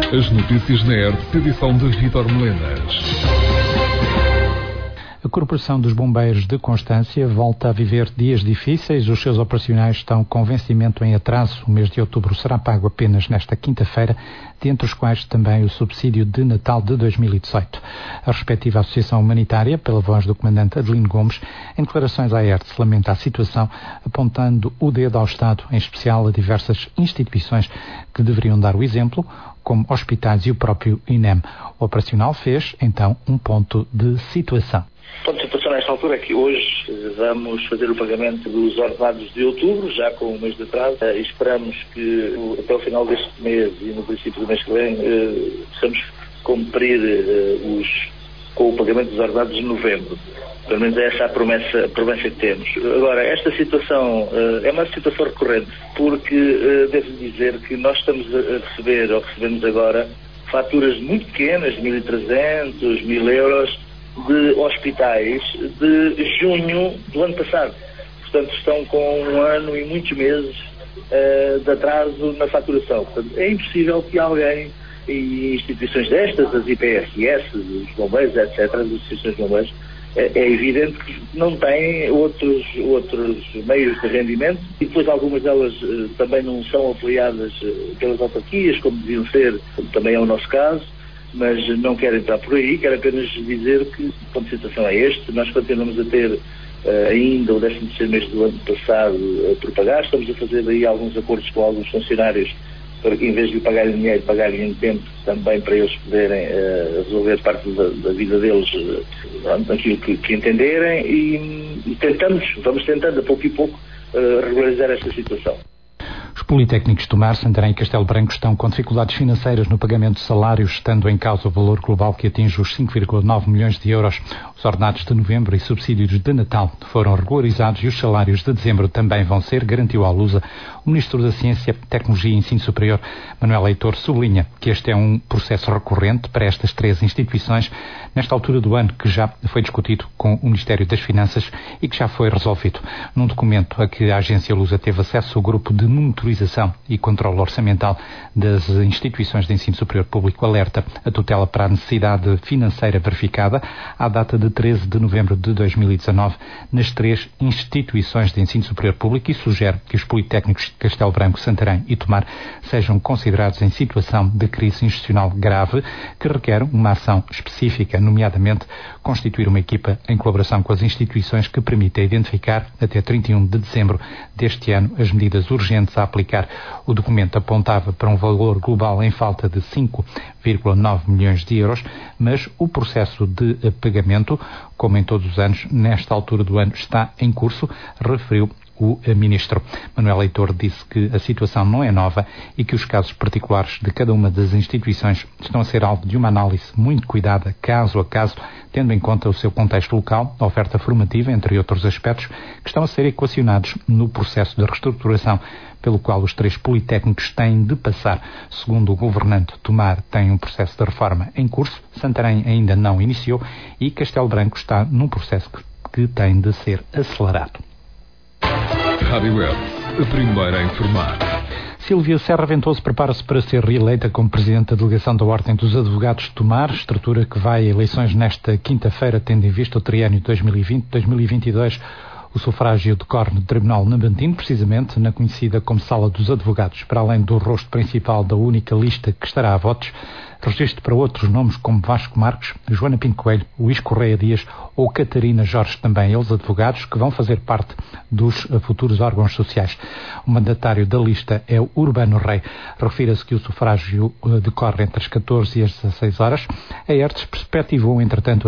As notícias na ERT, edição de Vítor Melenas. A Corporação dos Bombeiros de Constância volta a viver dias difíceis. Os seus operacionais estão com vencimento em atraso. O mês de outubro será pago apenas nesta quinta-feira, dentre os quais também o subsídio de Natal de 2018. A respectiva Associação Humanitária, pela voz do comandante Adelino Gomes, em declarações à ERT, se lamenta a situação, apontando o dedo ao Estado, em especial a diversas instituições que deveriam dar o exemplo, como hospitais e o próprio INEM. O operacional fez, então, um ponto de situação. O ponto de situação nesta altura é que hoje vamos fazer o pagamento dos ordenados de outubro, já com um mês de atraso. Esperamos que até o final deste mês e no princípio do mês que vem possamos cumprir com o pagamento dos ordenados de novembro. Pelo menos é essa a promessa que temos. Agora, esta situação é uma situação recorrente, porque devo dizer que nós estamos a receber, ou recebemos agora, faturas muito pequenas, 1.300, 1.000 euros, de hospitais de junho do ano passado. Portanto, estão com um ano e muitos meses de atraso na faturação. Portanto, é impossível que alguém, e instituições destas, as IPSS, os bombeiros, etc., as instituições de bombeiros, é evidente que não têm outros meios de rendimento, e depois algumas delas também não são apoiadas pelas autarquias, como deviam ser, como também é o nosso caso. Mas não quero entrar por aí, quero apenas dizer que o ponto de situação é este. Nós continuamos a ter ainda o 13º mês do ano passado por pagar. Estamos a fazer aí alguns acordos com alguns funcionários para que, em vez de pagarem dinheiro, pagarem em tempo, também para eles poderem resolver parte da vida deles aquilo que entenderem, e vamos tentando a pouco e pouco regularizar esta situação. Os Politécnicos de Tomar, Santarém e Castelo Branco estão com dificuldades financeiras no pagamento de salários, estando em causa o valor global que atinge os 5,9 milhões de euros. Os ordenados de novembro e subsídios de Natal foram regularizados e os salários de dezembro também vão ser, garantiu à Lusa o Ministro da Ciência, Tecnologia e Ensino Superior. Manuel Leitor sublinha que este é um processo recorrente para estas três instituições, nesta altura do ano, que já foi discutido com o Ministério das Finanças e que já foi resolvido. Num documento a que a agência Lusa teve acesso, o grupo de monitorização e controle orçamental das instituições de ensino superior público alerta a tutela para a necessidade financeira verificada à data de 13 de novembro de 2019 nas três instituições de ensino superior público e sugere que os Politécnicos de Castelo Branco, Santarém e Tomar sejam considerados em situação de crise institucional grave que requer uma ação específica, nomeadamente constituir uma equipa em colaboração com as instituições que permita identificar até 31 de dezembro deste ano as medidas urgentes a aplicar. O documento apontava para um valor global em falta de 5,9 milhões de euros, mas o processo de pagamento, como em todos os anos, nesta altura do ano está em curso, referiu o Ministro. Manuel Leitor disse que a situação não é nova e que os casos particulares de cada uma das instituições estão a ser alvo de uma análise muito cuidada, caso a caso, tendo em conta o seu contexto local, a oferta formativa, entre outros aspectos, que estão a ser equacionados no processo de reestruturação pelo qual os três politécnicos têm de passar. Segundo o governante, Tomar tem um processo de reforma em curso, Santarém ainda não iniciou e Castelo Branco está num processo que tem de ser acelerado. Rádio Web, a primeira a informar. Sílvia Serra Ventoso prepara-se para ser reeleita como Presidente da Delegação da Ordem dos Advogados de Tomar, estrutura que vai a eleições nesta quinta-feira, tendo em vista o triênio 2020-2022. O sufrágio decorre no Tribunal Nabantino, precisamente na conhecida como Sala dos Advogados. Para além do rosto principal da única lista que estará a votos, registro para outros nomes como Vasco Marques, Joana Pinto Coelho, Luís Correia Dias ou Catarina Jorge, também eles advogados, que vão fazer parte dos futuros órgãos sociais. O mandatário da lista é o Urbano Rei. Refira-se que o sufrágio decorre entre as 14 e as 16 horas. A ERTS perspectivou, entretanto,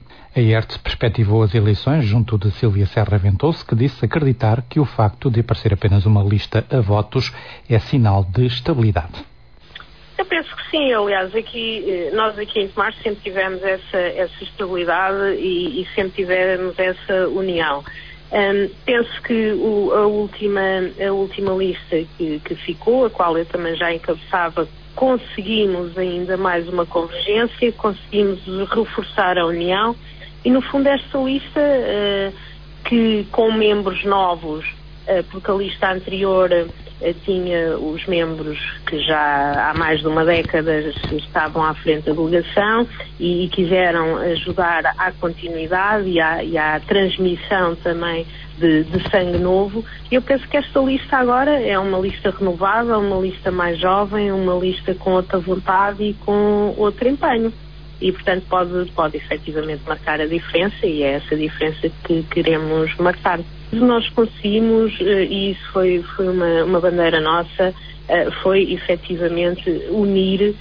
as eleições junto de Sílvia Serra Ventoso, que disse acreditar que o facto de aparecer apenas uma lista a votos é sinal de estabilidade. Eu penso que sim, aliás, nós aqui em Tomar sempre tivemos essa estabilidade e sempre tivemos essa união. Penso que a última lista que ficou, a qual eu também já encabeçava, conseguimos ainda mais uma convergência, conseguimos reforçar a união e, no fundo, esta lista que com membros novos, porque a lista anterior tinha os membros que já há mais de uma década estavam à frente da delegação e quiseram ajudar à continuidade e à transmissão também de sangue novo. Eu penso que esta lista agora é uma lista renovada, uma lista mais jovem, uma lista com outra vontade e com outro empenho. E, portanto, pode efetivamente marcar a diferença, e é essa diferença que queremos marcar. Nós conseguimos, e isso foi uma bandeira nossa, foi efetivamente unir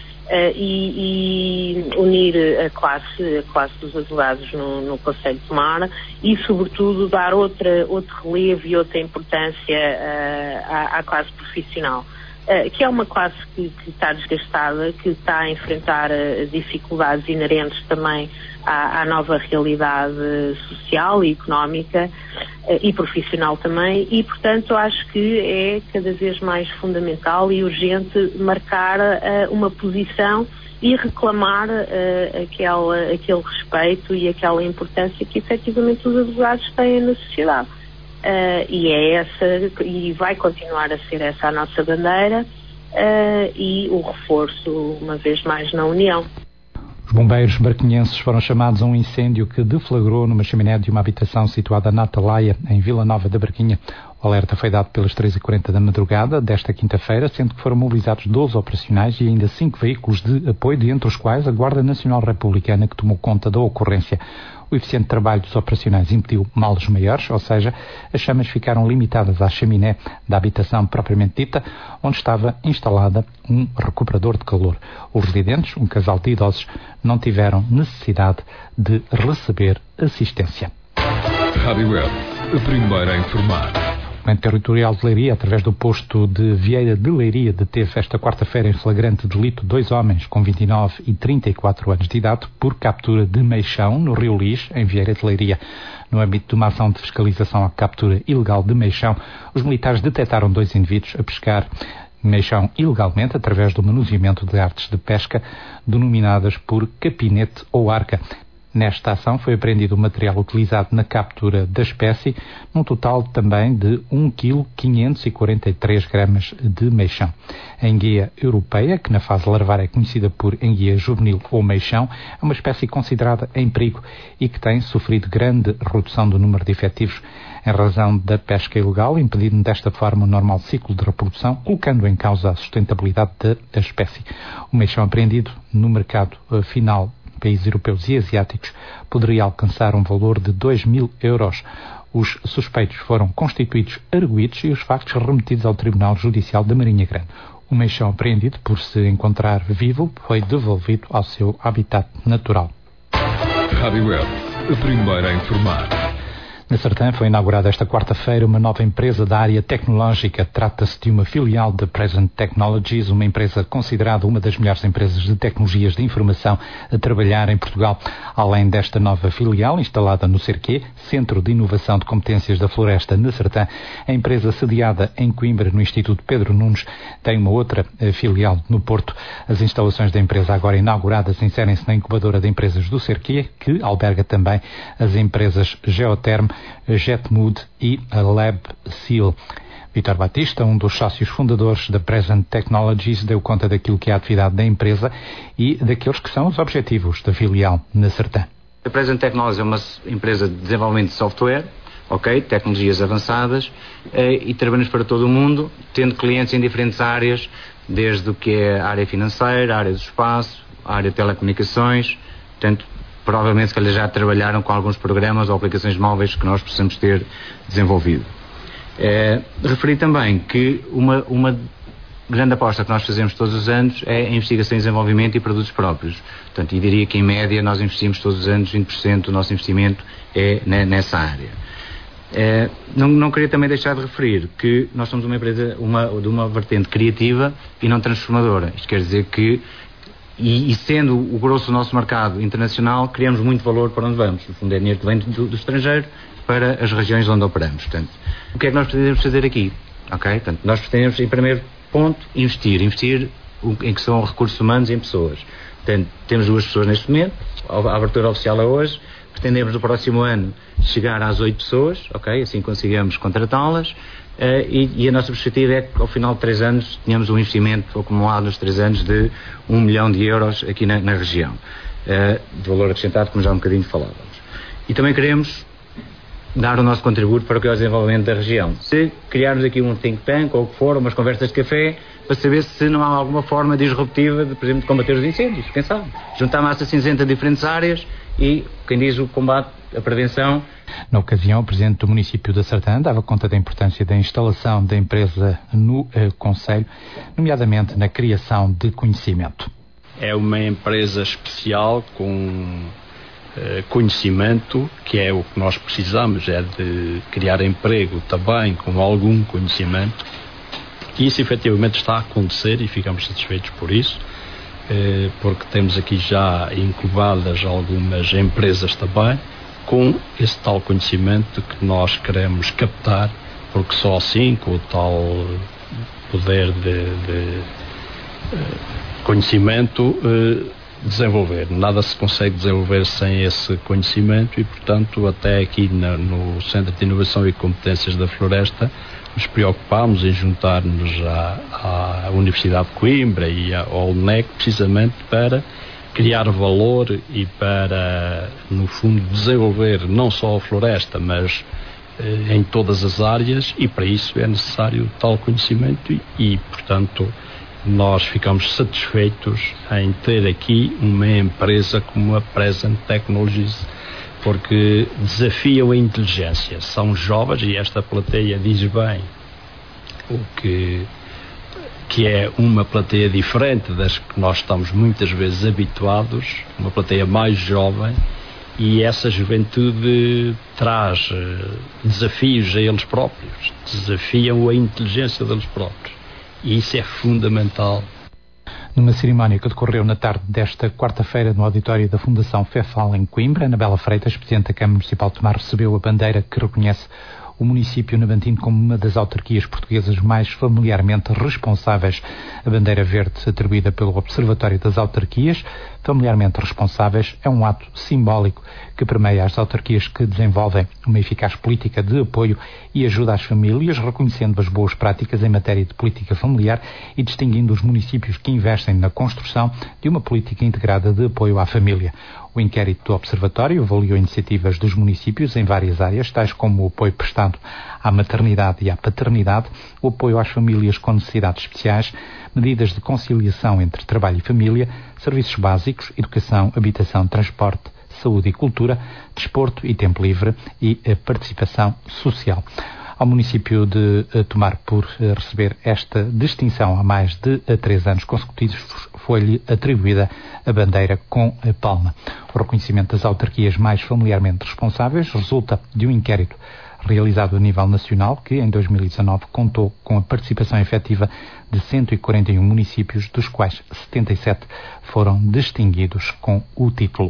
unir a classe dos advogados no Conselho de Tomar e, sobretudo, dar outro relevo e outra importância à classe profissional. Que é uma classe que está desgastada, que está a enfrentar dificuldades inerentes também à nova realidade social e económica e profissional também, e portanto acho que é cada vez mais fundamental e urgente marcar uma posição e reclamar aquele respeito e aquela importância que efetivamente os advogados têm na sociedade. E é essa, e vai continuar a ser essa a nossa bandeira, e o reforço, uma vez mais, na União. Os bombeiros barquinhenses foram chamados a um incêndio que deflagrou numa chaminé de uma habitação situada na Atalaia, em Vila Nova da Barquinha. O alerta foi dado pelas 3h40 da madrugada desta quinta-feira, sendo que foram mobilizados 12 operacionais e ainda 5 veículos de apoio, dentre os quais a Guarda Nacional Republicana, que tomou conta da ocorrência. O eficiente trabalho dos operacionais impediu males maiores, ou seja, as chamas ficaram limitadas à chaminé da habitação propriamente dita, onde estava instalada um recuperador de calor. Os residentes, um casal de idosos, não tiveram necessidade de receber assistência. Rádio Web, a primeira a informar. O Comando Territorial de Leiria, através do posto de Vieira de Leiria, deteve esta quarta-feira em flagrante delito 2 homens com 29 e 34 anos de idade por captura de meixão no Rio Lis, em Vieira de Leiria. No âmbito de uma ação de fiscalização à captura ilegal de meixão, os militares detectaram 2 indivíduos a pescar meixão ilegalmente através do manuseamento de artes de pesca denominadas por capinete ou arca. Nesta ação foi apreendido o material utilizado na captura da espécie, num total também de 1,543 kg de meixão. A enguia europeia, que na fase larvar é conhecida por enguia juvenil ou meixão, é uma espécie considerada em perigo e que tem sofrido grande redução do número de efetivos em razão da pesca ilegal, impedindo desta forma o normal ciclo de reprodução, colocando em causa a sustentabilidade da espécie. O meixão apreendido no mercado final países europeus e asiáticos poderia alcançar um valor de 2.000 euros. Os suspeitos foram constituídos arguidos e os factos remetidos ao Tribunal Judicial da Marinha Grande. O meixão apreendido, por se encontrar vivo, foi devolvido ao seu habitat natural. Rádio Web, a primeira a informar. Na Sertã foi inaugurada esta quarta-feira uma nova empresa da área tecnológica. Trata-se de uma filial da Present Technologies, uma empresa considerada uma das melhores empresas de tecnologias de informação a trabalhar em Portugal. Além desta nova filial, instalada no Cerquê, Centro de Inovação de Competências da Floresta, na Sertã, a empresa sediada em Coimbra, no Instituto Pedro Nunes, tem uma outra filial no Porto. As instalações da empresa agora inauguradas inserem-se na incubadora de empresas do Cerquê, que alberga também as empresas Geoterm, Jetmood e a Lab Seal. Vítor Batista, um dos sócios fundadores da Present Technologies, deu conta daquilo que é a atividade da empresa e daqueles que são os objetivos da filial na Sertã. A Present Technologies é uma empresa de desenvolvimento de software, tecnologias avançadas, e trabalhamos para todo o mundo, tendo clientes em diferentes áreas, desde o que é a área financeira, a área do espaço, a área de telecomunicações, portanto, provavelmente se calhar já trabalharam com alguns programas ou aplicações móveis que nós possamos ter desenvolvido. Referi também que uma grande aposta que nós fazemos todos os anos é a investigação e desenvolvimento e produtos próprios. Portanto, eu diria que em média nós investimos todos os anos 20% do nosso investimento nessa área. Não queria também deixar de referir que nós somos uma empresa de uma vertente criativa e não transformadora. Isto quer dizer que E sendo o grosso do nosso mercado internacional, criamos muito valor para onde vamos. No fundo, é dinheiro que vem do estrangeiro para as regiões onde operamos. Portanto, o que é que nós pretendemos fazer aqui? Portanto, nós pretendemos, em primeiro ponto, investir em que são recursos humanos e em pessoas. Portanto, temos 2 pessoas neste momento, a abertura oficial é hoje, pretendemos no próximo ano chegar às 8 pessoas, assim consigamos contratá-las. e a nossa perspectiva é que ao final de 3 anos tenhamos um investimento acumulado nos 3 anos de 1 milhão de euros aqui na região, de valor acrescentado, como já um bocadinho falávamos. E também queremos dar o nosso contributo para o desenvolvimento da região. Se criarmos aqui um think tank ou o que for, umas conversas de café, para saber se não há alguma forma disruptiva de, por exemplo, de combater os incêndios, quem sabe? Juntar massa cinzenta de diferentes áreas e, quem diz, o combate, a prevenção. Na ocasião, o Presidente do município de Sardã dava conta da importância da instalação da empresa no Concelho, nomeadamente na criação de conhecimento. É uma empresa especial com conhecimento, que é o que nós precisamos, é de criar emprego também com algum conhecimento. E isso efetivamente está a acontecer e ficamos satisfeitos por isso, porque temos aqui já incubadas algumas empresas também com esse tal conhecimento que nós queremos captar, porque só assim, com o tal poder de conhecimento, desenvolver. Nada se consegue desenvolver sem esse conhecimento e, portanto, até aqui no Centro de Inovação e Competências da Floresta, nos preocupámos em juntar-nos à Universidade de Coimbra e ao UNEC, precisamente para criar valor e para, no fundo, desenvolver não só a floresta, mas em todas as áreas, e para isso é necessário tal conhecimento e, portanto, nós ficamos satisfeitos em ter aqui uma empresa como a Present Technologies, porque desafiam a inteligência. São jovens, e esta plateia diz bem o que é uma plateia diferente das que nós estamos muitas vezes habituados, uma plateia mais jovem, e essa juventude traz desafios a eles próprios, desafiam a inteligência deles próprios, e isso é fundamental. Numa cerimónia que decorreu na tarde desta quarta-feira no auditório da Fundação FEFAL em Coimbra, Anabela Freitas, Presidente da Câmara Municipal de Tomar, recebeu a bandeira que reconhece o município navantino como uma das autarquias portuguesas mais familiarmente responsáveis. A bandeira verde, atribuída pelo Observatório das Autarquias Familiarmente Responsáveis, é um ato simbólico que permeia as autarquias que desenvolvem uma eficaz política de apoio e ajuda às famílias, reconhecendo as boas práticas em matéria de política familiar e distinguindo os municípios que investem na construção de uma política integrada de apoio à família. O inquérito do Observatório avaliou iniciativas dos municípios em várias áreas, tais como o apoio prestado à maternidade e à paternidade, o apoio às famílias com necessidades especiais, medidas de conciliação entre trabalho e família, serviços básicos, educação, habitação, transporte, saúde e cultura, desporto e tempo livre e participação social. Ao município de Tomar, por receber esta distinção há mais de 3 anos consecutivos, foi-lhe atribuída a bandeira com a palma. O reconhecimento das autarquias mais familiarmente responsáveis resulta de um inquérito realizado a nível nacional que, em 2019, contou com a participação efetiva de 141 municípios, dos quais 77 foram distinguidos com o título.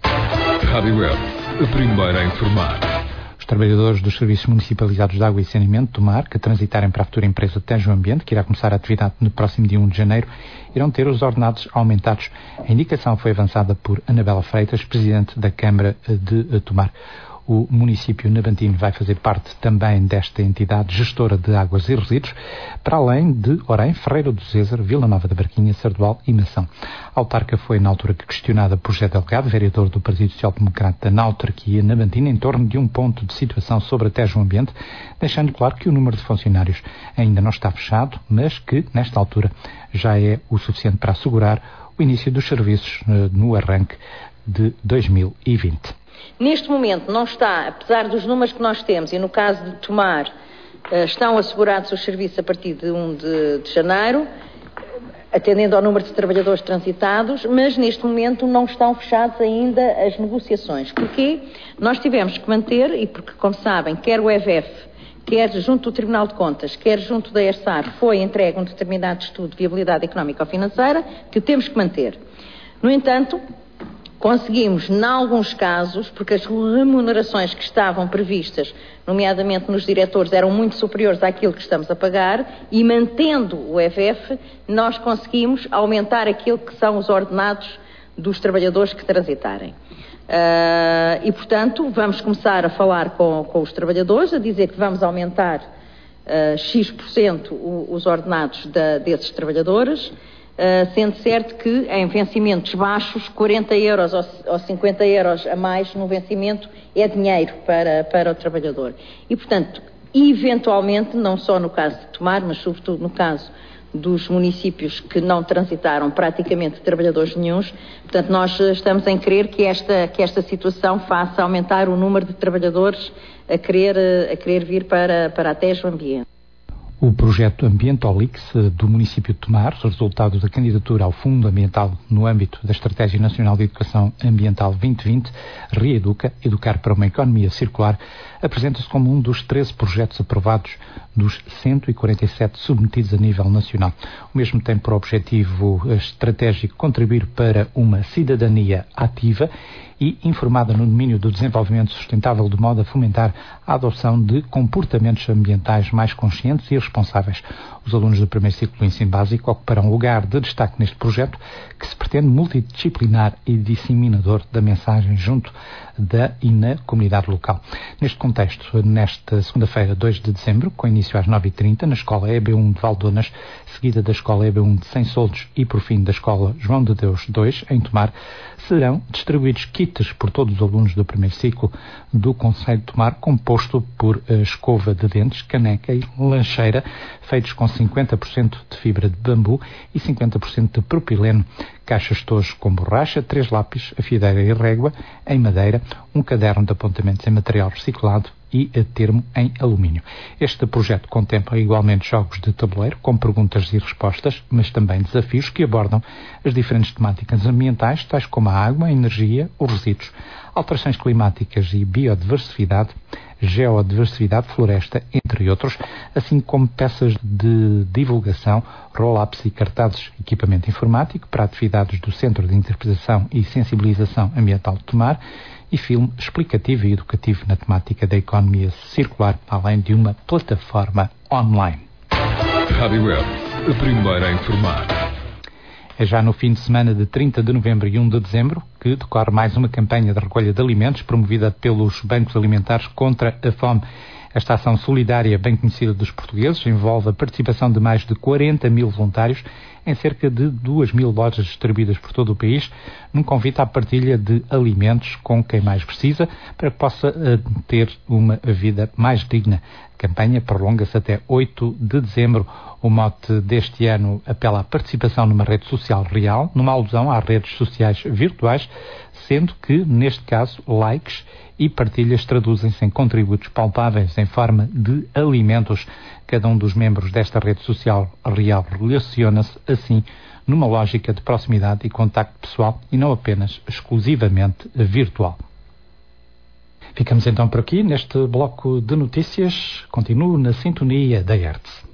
Rádio Web, a primeira a informar. Os trabalhadores dos serviços municipalizados de água e saneamento de Tomar, que transitarem para a futura empresa Tejo Ambiente, que irá começar a atividade no próximo dia 1 de janeiro, irão ter os ordenados aumentados. A indicação foi avançada por Anabela Freitas, Presidente da Câmara de Tomar. O município navantino vai fazer parte também desta entidade gestora de águas e resíduos, para além de Orém, Ferreira do César, Vila Nova da Barquinha, Sardual e Mação. A autarca foi, na altura, questionada por José Delgado, vereador do Partido Social Democrata na autarquia navantina, em torno de um ponto de situação sobre a Tejo Ambiente, deixando claro que o número de funcionários ainda não está fechado, mas que, nesta altura, já é o suficiente para assegurar o início dos serviços no arranque de 2020. Neste momento não está, apesar dos números que nós temos, e no caso de Tomar, estão assegurados os serviços a partir de 1 de janeiro, atendendo ao número de trabalhadores transitados, mas neste momento não estão fechadas ainda as negociações. Porquê? Nós tivemos que manter, e porque, como sabem, quer o EVF, quer junto do Tribunal de Contas, quer junto da ERSAR, foi entregue um determinado estudo de viabilidade económica ou financeira, que temos que manter. No entanto, conseguimos, em alguns casos, porque as remunerações que estavam previstas, nomeadamente nos diretores, eram muito superiores àquilo que estamos a pagar, e mantendo o EVF, nós conseguimos aumentar aquilo que são os ordenados dos trabalhadores que transitarem. E, portanto, vamos começar a falar com os trabalhadores, a dizer que vamos aumentar X% os ordenados desses trabalhadores, sendo certo que em vencimentos baixos, 40 euros ou 50 euros a mais no vencimento é dinheiro para o trabalhador. E, portanto, eventualmente, não só no caso de Tomar, mas sobretudo no caso dos municípios que não transitaram praticamente trabalhadores nenhuns, portanto, nós estamos em crer que esta situação faça aumentar o número de trabalhadores a querer vir para a Tejo Ambiente. O projeto Ambientalix do município de Tomar, resultado da candidatura ao Fundo Ambiental no âmbito da Estratégia Nacional de Educação Ambiental 2020, Reeduca, Educar para uma Economia Circular, apresenta-se como um dos 13 projetos aprovados dos 147 submetidos a nível nacional. O mesmo tem por objetivo estratégico contribuir para uma cidadania ativa e informada no domínio do desenvolvimento sustentável, de modo a fomentar a adoção de comportamentos ambientais mais conscientes e responsáveis. Os alunos do primeiro ciclo do ensino básico ocuparão lugar de destaque neste projeto, que se pretende multidisciplinar e disseminador da mensagem junto da e na comunidade local. Neste contexto, nesta segunda-feira, 2 de dezembro, com início às 9h30, na Escola EB1 de Valdonas, seguida da Escola EB1 de Sem-Soldos e, por fim, da Escola João de Deus 2, em Tomar, serão distribuídos kits por todos os alunos do primeiro ciclo do Concelho de Tomar, composto por escova de dentes, caneca e lancheira, feitos com 50% de fibra de bambu e 50% de propileno, caixas de tojos com borracha, 3 lápis, afiadeira e régua em madeira, um caderno de apontamentos em material reciclado e a termo em alumínio. Este projeto contempla igualmente jogos de tabuleiro com perguntas e respostas, mas também desafios que abordam as diferentes temáticas ambientais, tais como a água, a energia, os resíduos, alterações climáticas e biodiversidade, geodiversidade, floresta, entre outros, assim como peças de divulgação, roll-ups e cartazes, equipamento informático para atividades do Centro de Interpretação e Sensibilização Ambiental de Tomar e filme explicativo e educativo na temática da economia circular, além de uma plataforma online. Rádio Web, a primeira a informar. É já no fim de semana de 30 de novembro e 1 de dezembro que decorre mais uma campanha de recolha de alimentos promovida pelos bancos alimentares contra a fome. Esta ação solidária, bem conhecida dos portugueses, envolve a participação de mais de 40 mil voluntários em cerca de 2.000 lojas distribuídas por todo o país, num convite à partilha de alimentos com quem mais precisa, para que possa ter uma vida mais digna. A campanha prolonga-se até 8 de dezembro. O mote deste ano apela à participação numa rede social real, numa alusão às redes sociais virtuais, sendo que, neste caso, likes e partilhas traduzem-se em contributos palpáveis em forma de alimentos. Cada um dos membros desta rede social real relaciona-se, assim, numa lógica de proximidade e contacto pessoal e não apenas exclusivamente virtual. Ficamos então por aqui neste bloco de notícias. Continuo na sintonia da Hertz.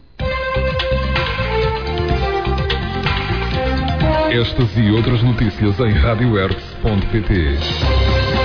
Estas e outras notícias em radiohertz.pt.